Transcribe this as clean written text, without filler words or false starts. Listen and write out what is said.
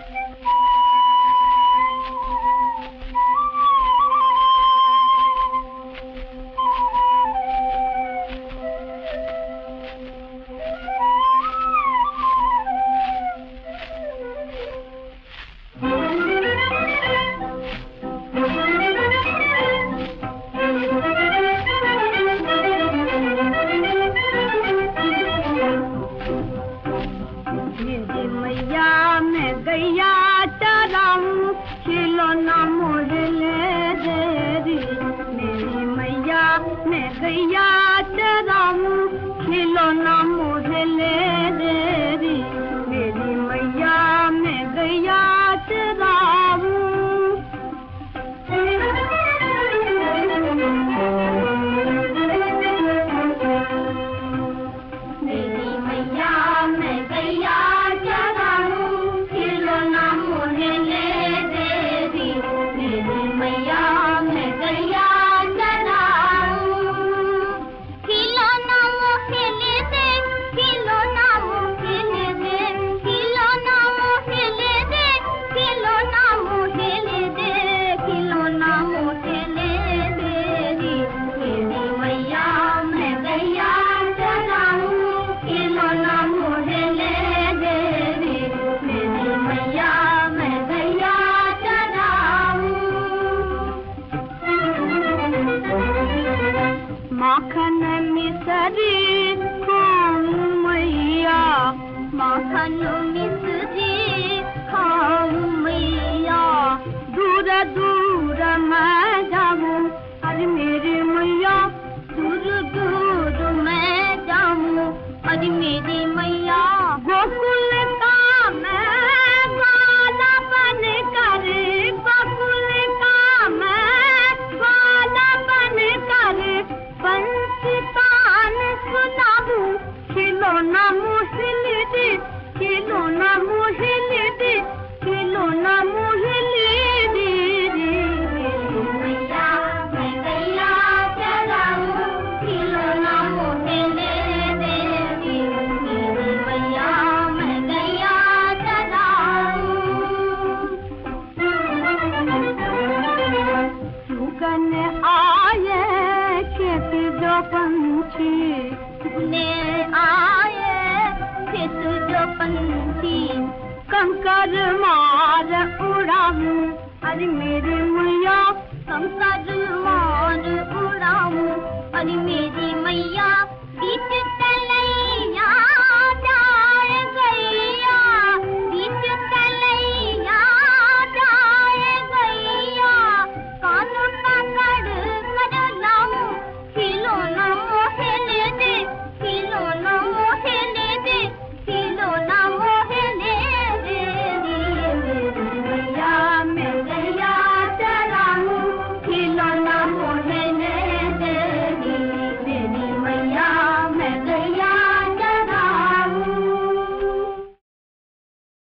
माखन मिसरी खाऊं मैया, माखन मिसरी खाऊं मैया, दूर दूर मैं जाऊं, अरे मेरी मैया दूर दूर मैं जाऊं, अरे मेरी मैया गोकुल का मैं वाला बन कर, गोकुल का मैं वाला बन कर बंसी तान सुनाऊं, खिलौना मुहिल दे, खिलौना मुहिल दे, खिलौना मुहिल दे, मैया मैं गैया चराऊं, खिलौना मुहिल दे, मेरी मैया मैं गैया चराऊं। सुगन आए खेत जो पंछी, सुने आए खेत जो पंछी, कंकर मार उड़ाऊं, अरे मेरी मैया कंकर मार उड़ाऊं, अरे मेरी मैया बीच